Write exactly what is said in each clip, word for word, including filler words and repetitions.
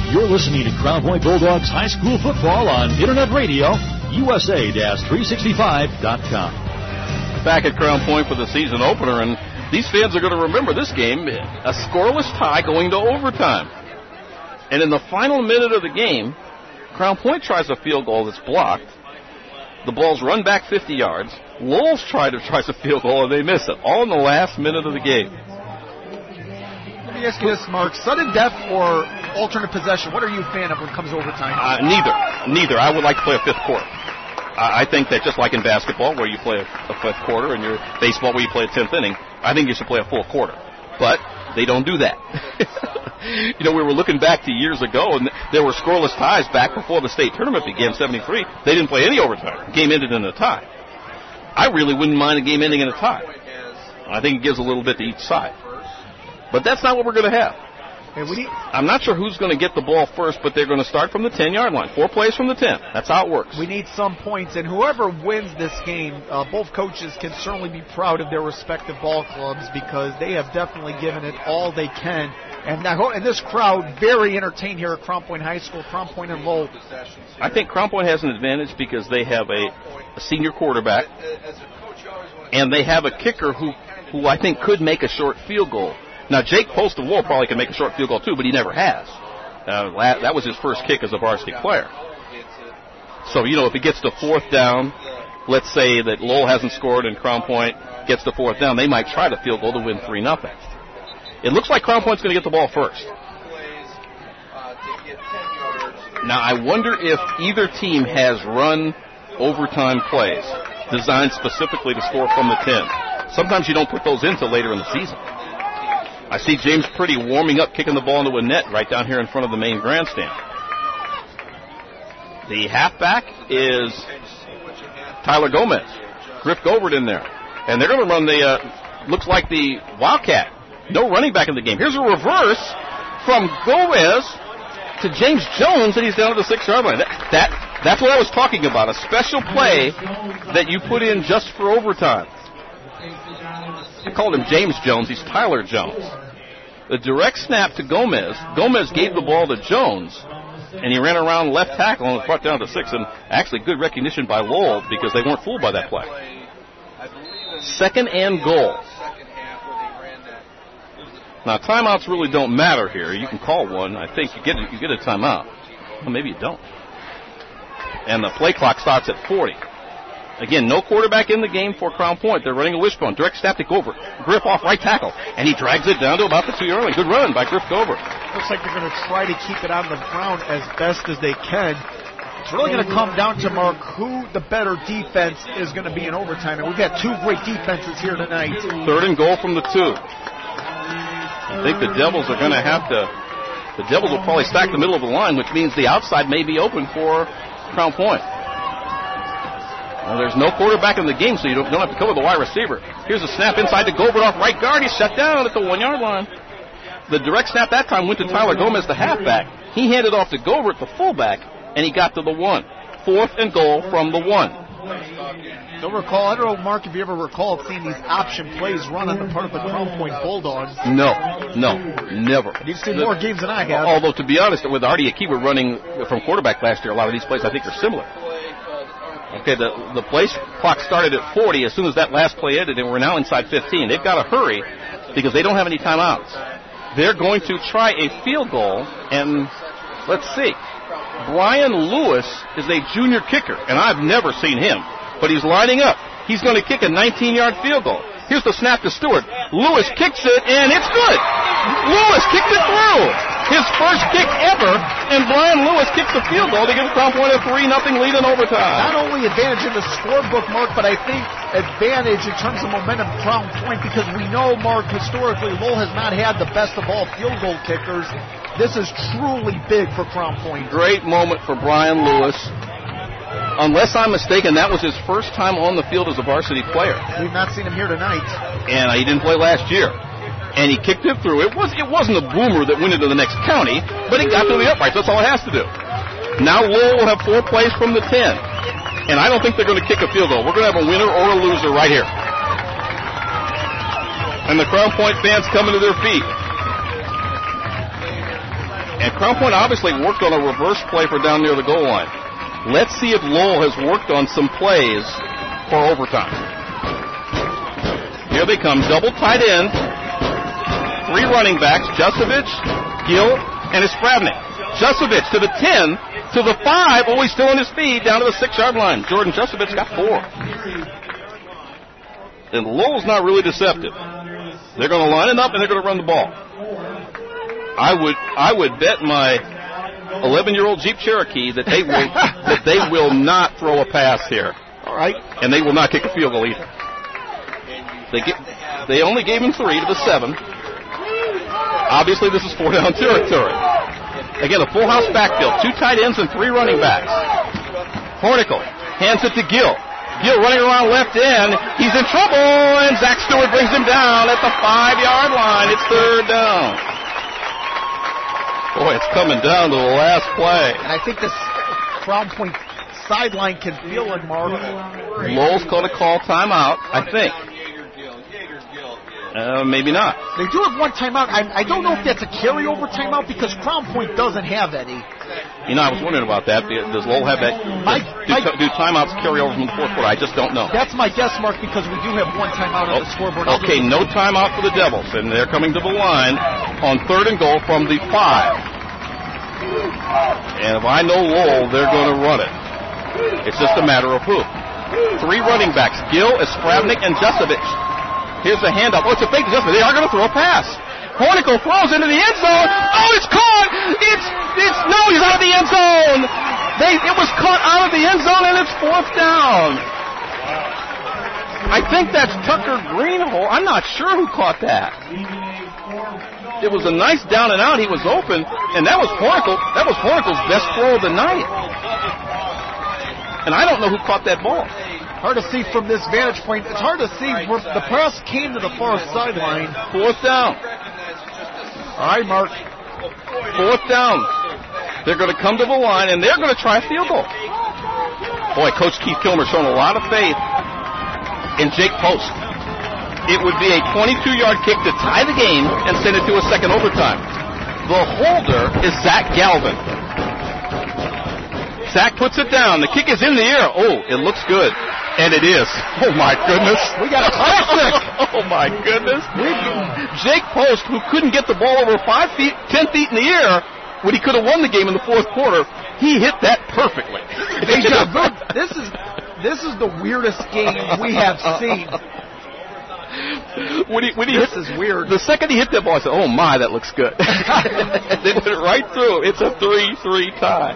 You're listening to Crown Point Bulldogs High School Football on Internet Radio, U S A three sixty-five dot com. Back at Crown Point for the season opener, and these fans are going to remember this game, a scoreless tie going to overtime. And in the final minute of the game, Crown Point tries a field goal that's blocked. The ball's run back fifty yards. Lowell's tried to try a field goal, and they miss it, all in the last minute of the game. Let me ask you this, Mark. Sudden death or alternate possession, what are you a fan of when it comes to overtime? Uh, neither. Neither. I would like to play a fifth quarter. I think that just like in basketball where you play a, a fifth quarter and your baseball where you play a tenth inning, I think you should play a full quarter. But they don't do that. You know, we were looking back to years ago, and there were scoreless ties back before the state tournament began, seventy-three. They didn't play any overtime. The game ended in a tie. I really wouldn't mind a game ending in a tie. I think it gives a little bit to each side. But that's not what we're going to have. Hey, we need, I'm not sure who's going to get the ball first, but they're going to start from the ten-yard line. Four plays from the ten. That's how it works. We need some points, and whoever wins this game, uh, both coaches can certainly be proud of their respective ball clubs because they have definitely given it all they can. And, I hope, and this crowd, very entertained here at Crown Point High School, Crown Point and Lowell. I think Crown Point has an advantage because they have a, a senior quarterback, and they have a kicker who, who I think could make a short field goal. Now, Jake Post of Lowell probably can make a short field goal, too, but he never has. Uh, that was his first kick as a varsity player. So, you know, if it gets to fourth down, let's say that Lowell hasn't scored and Crown Point gets to fourth down, they might try the field goal to win three nothing. It looks like Crown Point's going to get the ball first. Now, I wonder if either team has run overtime plays designed specifically to score from the ten. Sometimes you don't put those in until later in the season. I see James Pretty warming up, kicking the ball into a net right down here in front of the main grandstand. The halfback is Tyler Gomez. Griff Govert in there. And they're going to run the, uh, looks like the Wildcat. No running back in the game. Here's a reverse from Gomez to James Jones, and he's down at the six-yard line. That, that, that's what I was talking about, a special play that you put in just for overtime. I called him James Jones. He's Tyler Jones. The direct snap to Gomez. Gomez gave the ball to Jones, and he ran around left tackle and brought down to six. And actually good recognition by Lowell because they weren't fooled by that play. Second and goal. Now, timeouts really don't matter here. You can call one. I think you get a, you get a timeout. Well, maybe you don't. And the play clock starts at forty. Again, no quarterback in the game for Crown Point. They're running a wishbone. Direct snap to Govert. Griff off right tackle. And he drags it down to about the two-yard line. Good run by Griff Govert. Looks like they're going to try to keep it on the ground as best as they can. It's really going to come down to, Mark, who the better defense is going to be in overtime. And we've got two great defenses here tonight. Third and goal from the two. I think the Devils are going to have to, the Devils will probably stack the middle of the line, which means the outside may be open for Crown Point. Well, there's no quarterback in the game, so you don't, don't have to cover the wide receiver. Here's a snap inside to Govert off right guard. He's shut down at the one-yard line. The direct snap that time went to Tyler Gomez, the halfback. He handed off to Govert, the fullback, and he got to the one. Fourth and goal from the one. Don't recall, I don't know, Mark, if you ever recall seeing these option plays run on the part of the Crown Point Bulldogs. No, no, never. You've seen the, more games than I have. Although, to be honest, with Artie Akiba running from quarterback last year, a lot of these plays I think are similar. Okay, the, the play clock started at forty. As soon as that last play ended, and we're now inside fifteen. They've got to hurry because they don't have any timeouts. They're going to try a field goal, and let's see. Brian Lewis is a junior kicker, and I've never seen him, but he's lining up. He's going to kick a nineteen-yard field goal. Here's the snap to Stewart. Lewis kicks it, and it's good. Lewis kicked it through. His first kick ever, and Brian Lewis kicks the field goal to give Crown Point a three nothing lead in overtime. Not only advantage in the scorebook, Mark, but I think advantage in terms of momentum Crown Point, because we know, Mark, historically, Lowell has not had the best of all field goal kickers. This is truly big for Crown Point. Great moment for Brian Lewis. Unless I'm mistaken, that was his first time on the field as a varsity player. We've not seen him here tonight. And he didn't play last year. And he kicked it through. It, was, it wasn't a boomer that went into the next county, but it got to the uprights. That's all it has to do. Now Lowell will have four plays from the ten. And I don't think they're going to kick a field goal. We're going to have a winner or a loser right here. And the Crown Point fans coming to their feet. And Crown Point obviously worked on a reverse play for down near the goal line. Let's see if Lowell has worked on some plays for overtime. Here they come, double tight end. Three running backs, Jusovich, Gill, and Ispravnik. Jusovich to the ten, to the five. Oh, he's still on his feet, down to the six-yard line. Jordan Jusovich got four. And Lowell's not really deceptive. They're going to line it up, and they're going to run the ball. I would I would bet my eleven-year-old Jeep Cherokee that they will that they will not throw a pass here. All right. And they will not kick a field goal either. They get, they only gave him three to the seven. Obviously, this is four-down territory. Again, a full house backfield, two tight ends and three running backs. Hornicle hands it to Gill. Gill running around left end. He's in trouble, and Zach Stewart brings him down at the five-yard line. It's third down. Boy, it's coming down to the last play. And I think this Crown Point sideline can feel it, Mark. Lowell's going to call timeout, I think. Uh, maybe not. They do have one timeout. I, I don't know if that's a carryover timeout because Crown Point doesn't have any. You know, I was wondering about that. Does Lowell have that? My, do, my, do timeouts carry over from the fourth quarter? I just don't know. That's my guess, Mark, because we do have one timeout on oh, the scoreboard. Okay, no timeout for the Devils, and they're coming to the line on third and goal from the five. And if I know Lowell, they're going to run it. It's just a matter of who. Three running backs, Gill, Ispravnik, and Jusovich. Here's the handoff. Oh, it's a fake adjustment. They are going to throw a pass. Hornicle throws into the end zone. Oh, it's caught. It's, it's, no, he's out of the end zone. They, it was caught out of the end zone, and it's fourth down. I think that's Tucker Greenhole. I'm not sure who caught that. It was a nice down and out. He was open, and that was Hornicle. That was Hornicle's best throw of the night. And I don't know who caught that ball. Hard to see from this vantage point. It's hard to see where the pass came to the far sideline. Fourth down. All right, Mark. Fourth down. They're going to come to the line, and they're going to try a field goal. Boy, Coach Keith Kilmer showing a lot of faith in Jake Post. It would be a twenty-two-yard kick to tie the game and send it to a second overtime. The holder is Zach Galvin. Zach puts it down. The kick is in the air. Oh, it looks good. And it is. Oh, my goodness. We got a classic. Oh, my goodness. Jake Post, who couldn't get the ball over five feet, ten feet in the air, when he could have won the game in the fourth quarter, he hit that perfectly. This is this is the weirdest game we have seen. When he, when he this hit, is weird. The second he hit that ball, I said, oh, my, that looks good. They went right through. It's a three three tie.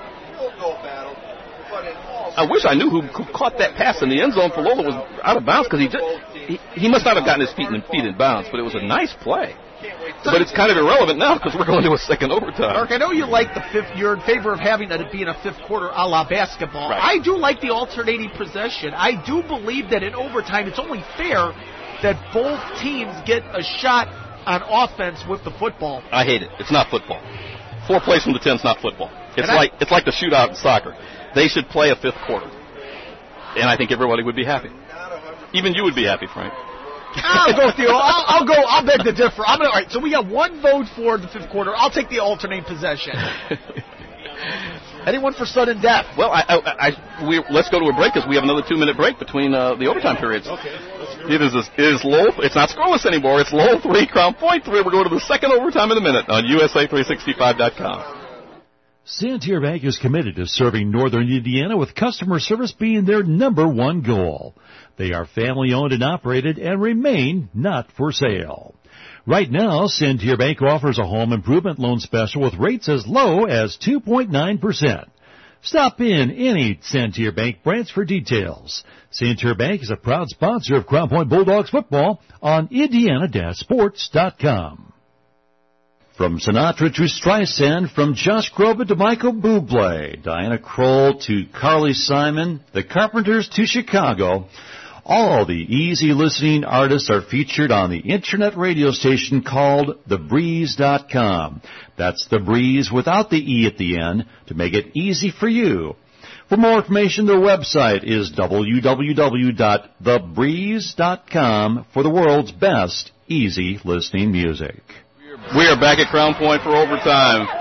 I wish I knew who, who caught that pass in the end zone for Lola was out of bounds because he, just, he he must not have gotten his feet in, feet in bounds, but it was a nice play. But it's kind of irrelevant now because we're going to a second overtime. Mark, I know you like the fifth. You're in favor of having it be in a fifth quarter a la basketball. Right. I do like the alternating possession. I do believe that in overtime it's only fair that both teams get a shot on offense with the football. I hate it. It's not football. Four plays from the ten is not football. It's and like I, it's like the shootout in soccer. They should play a fifth quarter, and I think everybody would be happy. Even you would be happy, Frank. I'll go with you. I'll, I'll go. I'll beg to differ. I'm gonna, all right, so we got one vote for the fifth quarter. I'll take the alternate possession. Anyone for sudden death? Well, I, I, I, we, let's go to a break because we have another two-minute break between uh, the overtime periods. Okay. It is, a, it is Lowell. It's not scoreless anymore. It's Lowell three, Crown Point three. We're going to the second overtime in a minute on U S A three sixty-five dot com. Santier Bank is committed to serving Northern Indiana with customer service being their number one goal. They are family-owned and operated and remain not for sale. Right now, Santier Bank offers a home improvement loan special with rates as low as two point nine percent. Stop in any Santier Bank branch for details. Santier Bank is a proud sponsor of Crown Point Bulldogs football on Indiana Sports dot com. From Sinatra to Streisand, from Josh Groban to Michael Bublé, Diana Kroll to Carly Simon, the Carpenters to Chicago, all the easy listening artists are featured on the internet radio station called the breeze dot com. That's The Breeze without the E at the end to make it easy for you. For more information, their website is w w w dot the breeze dot com for the world's best easy listening music. We are back at Crown Point for overtime.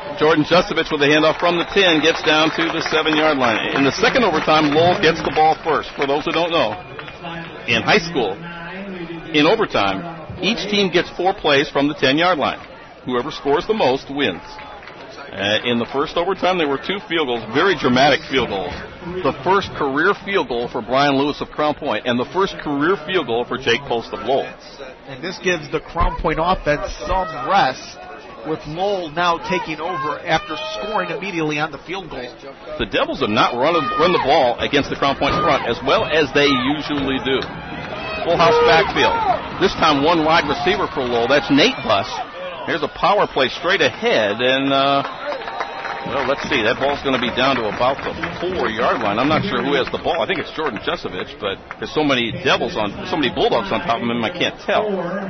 Jordan Justovich with the handoff from the ten gets down to the seven-yard line. In the second overtime, Lowell gets the ball first. For those who don't know, in high school, in overtime, each team gets four plays from the ten-yard line. Whoever scores the most wins. Uh, in the first overtime, there were two field goals, very dramatic field goals. The first career field goal for Brian Lewis of Crown Point, and the first career field goal for Jake Post of Lowell. And this gives the Crown Point offense some rest, with Lowell now taking over after scoring immediately on the field goal. The Devils have not run, run the ball against the Crown Point front as well as they usually do. Full house backfield. This time one wide receiver for Lowell. That's Nate Buss. Here's a power play straight ahead, and, uh, well, let's see. That ball's going to be down to about the four-yard line. I'm not sure who has the ball. I think it's Jordan Justovich, but there's so many Devils on, so many Bulldogs on top of him, I can't tell.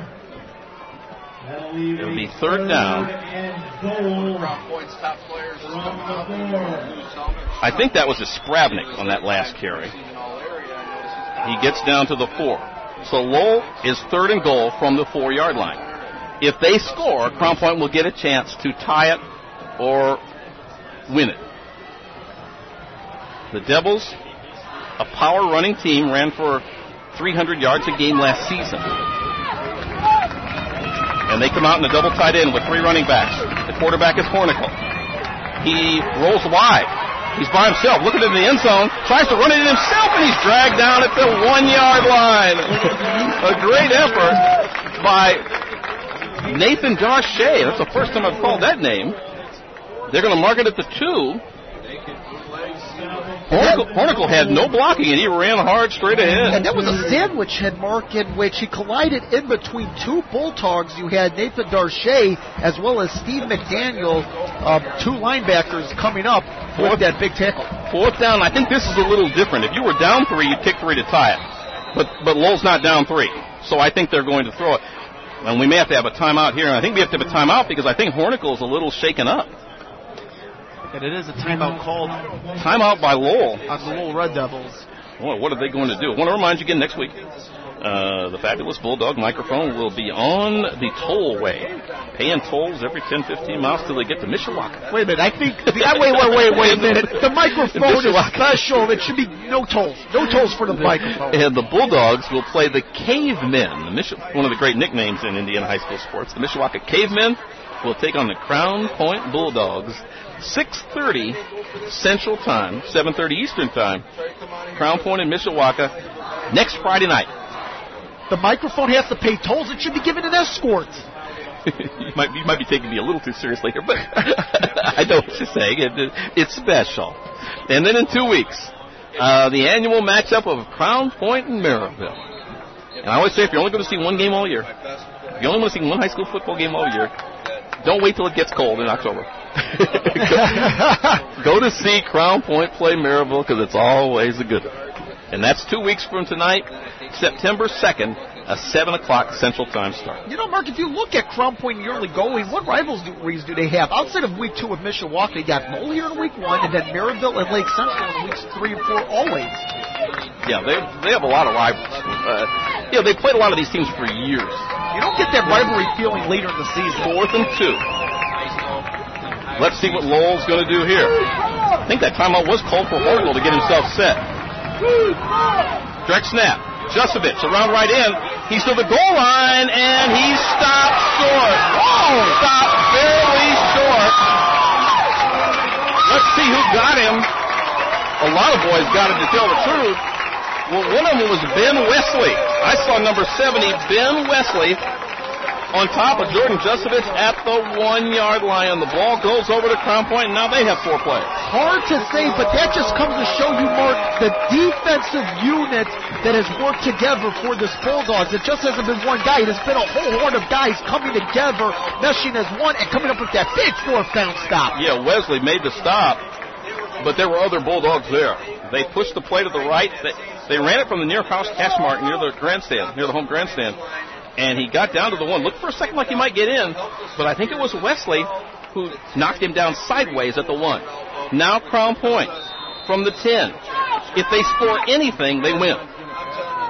It'll be third down. I think that was a Spravnik on that last carry. He gets down to the four. So Lowell is third and goal from the four-yard line. If they score, Crown Point will get a chance to tie it or win it. The Devils, a power running team, ran for three hundred yards a game last season. And they come out in a double tight end with three running backs. The quarterback is Hornicle. He rolls wide. He's by himself, looking in the end zone, tries to run it in himself, and he's dragged down at the one-yard line. A great effort by Nathan Darche. That's the first time I've called that name. They're going to mark it at the two. Hornicle, Hornicle had no blocking, and he ran hard straight ahead. And that was a sandwich head mark in which he collided in between two Bulldogs. You had Nathan Darche as well as Steve McDaniel, uh, two linebackers coming up Fourth, with that big tackle. Fourth down, I think this is a little different. If you were down three, you'd kick three to tie it. But, but Lowell's not down three, so I think they're going to throw it. And we may have to have a timeout here, and I think we have to have a timeout because I think Hornicle is a little shaken up. And it is a timeout called. Timeout by Lowell. On the Lowell Red Devils. Well, what are they going to do? I want to remind you again, next week, uh, the fabulous Bulldog microphone will be on the tollway, paying tolls every ten, fifteen miles till they get to Mishawaka. Wait a minute, I think, the, wait, wait, wait, wait a minute. The microphone is special. It should be no tolls. No tolls for the microphone. And the Bulldogs will play the Cavemen, the Mish- one of the great nicknames in Indiana high school sports. The Mishawaka Cavemen will take on the Crown Point Bulldogs. six thirty Central Time, seven thirty Eastern Time, Crown Point in Mishawaka, next Friday night. The microphone has to pay tolls. It should be given an escort. you, might, you might be taking me a little too seriously here, but I know what you're saying. It, it, it's special. And then in two weeks, uh, the annual matchup of Crown Point and Maryville. And I always say, if you're only going to see one game all year, if you only want to see one high school football game all year, don't wait till it gets cold in October. go, go to see Crown Point play Maryville because it's always a good one. And that's two weeks from tonight, September second, a seven o'clock Central Time start. You know, Mark, if you look at Crown Point yearly going, what rivalries do they have? Outside of week two with Mishawaka, they got Lowell here in week one, and then Maryville and Lake Central in weeks three and four always. Yeah, they they have a lot of rivals. Uh, you know, they played a lot of these teams for years. You don't get that rivalry feeling later in the season. Fourth and two. Let's see what Lowell's going to do here. I think that timeout was called for Hornicle to get himself set. Direct snap. Justovich around right in. He's to the goal line, and he stopped short. Oh, stopped barely short. Let's see who got him. A lot of boys got him, to tell the truth. Well, one of them was Ben Wesley. I saw number seventy, Ben Wesley, on top of Jordan Justovich at the one-yard line. The ball goes over to Crown Point, and now they have four plays. Hard to say, but that just comes to show you, Mark, the defensive unit that has worked together for this Bulldogs. It just hasn't been one guy. It has been a whole horde of guys coming together, meshing as one, and coming up with that big fourth-down stop. Yeah, Wesley made the stop, but there were other Bulldogs there. They pushed the play to the right. They, they ran it from the near house cash mark near the grandstand, near the home grandstand. And he got down to the one. Looked for a second like he might get in, but I think it was Wesley who knocked him down sideways at the one. Now Crown Point from the ten. If they score anything, they win.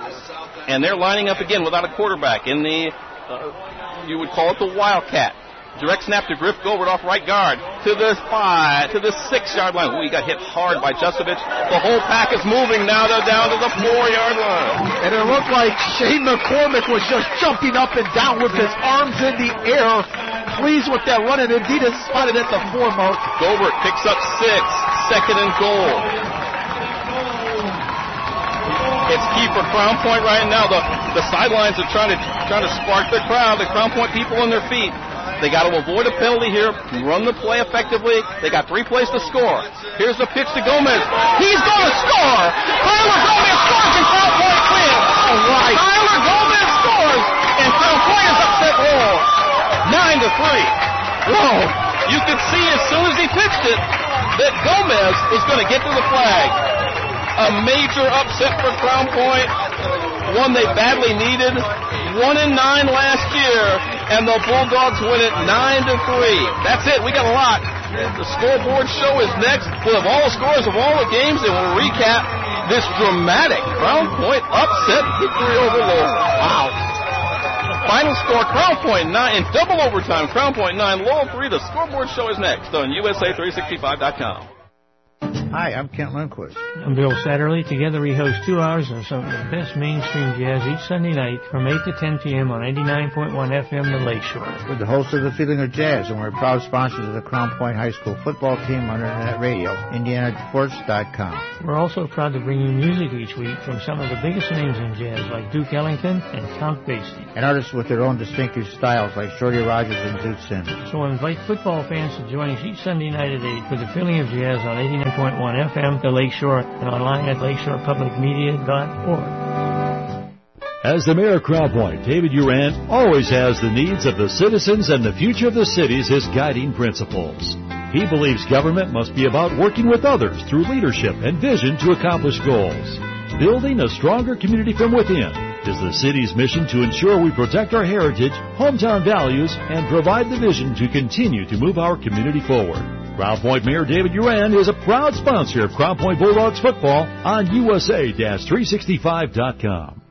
And they're lining up again without a quarterback in the, uh, you would call it the Wildcat Direct snap to Griff Gilbert off right guard. To the five, to the six-yard line. Ooh, he got hit hard by Justovich. The whole pack is moving now. They're down to the four-yard line. And it looked like Shane McCormick was just jumping up and down with his arms in the air, pleased with that run, and indeed is spotted at the four mark. Gilbert picks up six, second and goal. It's key for Crown Point right now. The the sidelines are trying to trying to spark the crowd. The Crown Point people on their feet. They got to avoid a penalty here, run the play effectively. They got three plays to score. Here's the pitch to Gomez. He's going to score. Tyler Gomez scores and Crown Point wins. All right. Tyler Gomez scores and Crown Point is upset roll. Nine to three. Whoa! You could see as soon as he pitched it that Gomez was going to get to the flag. A major upset for Crown Point, one they badly needed. One and nine last year, and the Bulldogs win it nine to three. That's it. We got a lot. The scoreboard show is next. We'll have all the scores of all the games, and we'll recap this dramatic Crown Point upset victory over Lowell. Wow. Final score: Crown Point nine in double overtime. Crown Point nine, Lowell three. The scoreboard show is next on U S A three sixty-five dot com. Hi, I'm Kent Lundquist. I'm Bill Satterley. Together we host two hours of some of the best mainstream jazz each Sunday night from eight to ten p.m. on eighty-nine point one F M The Lakeshore. We're the hosts of The Feeling of Jazz, and we're proud sponsors of the Crown Point High School football team on Internet Radio, Indiana Sports dot com. We're also proud to bring you music each week from some of the biggest names in jazz like Duke Ellington and Count Basie. And artists with their own distinctive styles like Shorty Rogers and Zoot Sims. So invite football fans to join us each Sunday night at eight for The Feeling of Jazz on eighty-nine point one F M The Lakeshore, and online at lakeshore public media dot org. As the mayor of Crown Point, David Uran always has the needs of the citizens and the future of the city as his guiding principles. He believes government must be about working with others through leadership and vision to accomplish goals. Building a stronger community from within is the city's mission to ensure we protect our heritage, hometown values, and provide the vision to continue to move our community forward. Crown Point Mayor David Uran is a proud sponsor of Crown Point Bulldogs football on U S A three sixty-five dot com.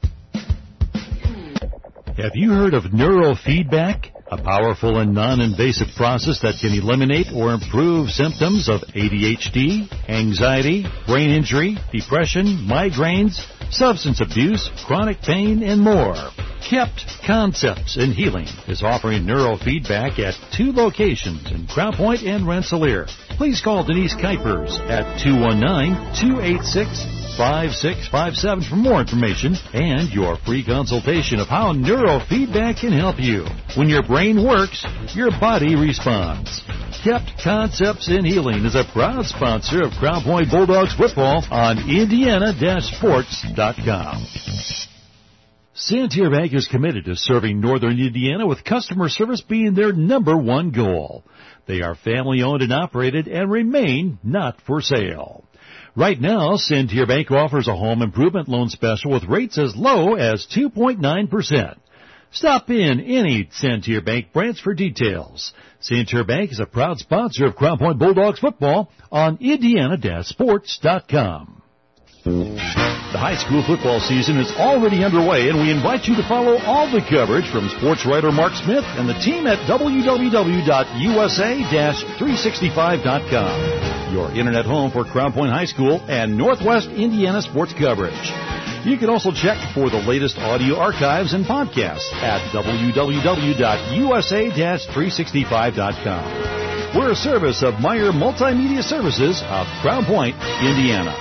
Have you heard of neurofeedback? A powerful and non-invasive process that can eliminate or improve symptoms of A D H D, anxiety, brain injury, depression, migraines, substance abuse, chronic pain, and more. Kept Concepts in Healing is offering neurofeedback at two locations in Crown Point and Rensselaer. Please call Denise Kuipers at two one nine, two eight six, five six five seven for more information and your free consultation of how neurofeedback can help you. When your brain works, your body responds. Kept Concepts in Healing is a proud sponsor of Crown Point Bulldogs football on Indiana Sports dot com. Santier Bank is committed to serving Northern Indiana with customer service being their number one goal. They are family-owned and operated and remain not for sale. Right now, Santier Bank offers a home improvement loan special with rates as low as two point nine percent. Stop in any Santier Bank branch for details. Santier Bank is a proud sponsor of Crown Point Bulldogs football on Indiana Sports dot com. The high school football season is already underway, and we invite you to follow all the coverage from sports writer Mark Smith and the team at w w w dot u s a three sixty-five dot com, your internet home for Crown Point High School and Northwest Indiana sports coverage. You can also check for the latest audio archives and podcasts at w w w dot u s a three sixty-five dot com. We're a service of Meyer Multimedia Services of Crown Point, Indiana.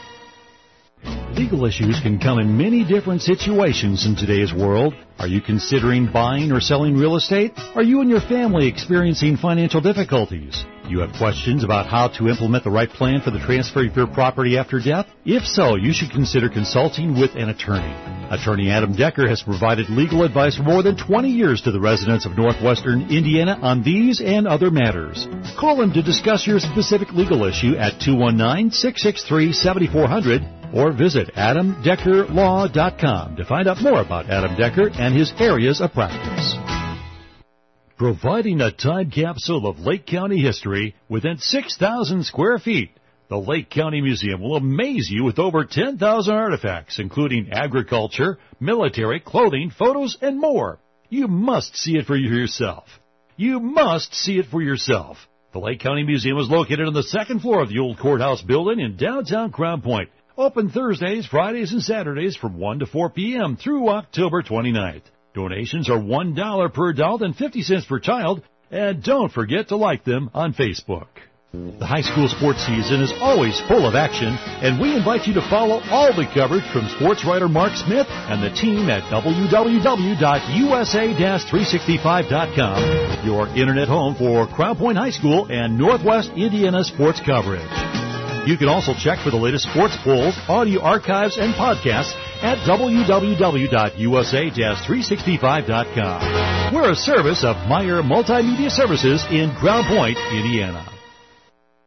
Legal issues can come in many different situations in today's world. Are you considering buying or selling real estate? Are you and your family experiencing financial difficulties? Do you have questions about how to implement the right plan for the transfer of your property after death? If so, you should consider consulting with an attorney. Attorney Adam Decker has provided legal advice for more than twenty years to the residents of northwestern Indiana on these and other matters. Call him to discuss your specific legal issue at two one nine, six six three, seven four zero zero or visit adam decker law dot com to find out more about Adam Decker and his areas of practice. Providing a time capsule of Lake County history within six thousand square feet, the Lake County Museum will amaze you with over ten thousand artifacts, including agriculture, military, clothing, photos, and more. You must see it for yourself. You must see it for yourself. The Lake County Museum is located on the second floor of the old courthouse building in downtown Crown Point. Open Thursdays, Fridays, and Saturdays from one to four p.m. through October twenty-ninth. Donations are one dollar per adult and fifty cents per child. And don't forget to like them on Facebook. The high school sports season is always full of action, and we invite you to follow all the coverage from sports writer Mark Smith and the team at w w w dot u s a dash three sixty-five dot com, your internet home for Crown Point High School and Northwest Indiana sports coverage. You can also check for the latest sports polls, audio archives, and podcasts at w w w dot u s a dash three sixty-five dot com. We're a service of Meyer Multimedia Services in Crown Point, Indiana.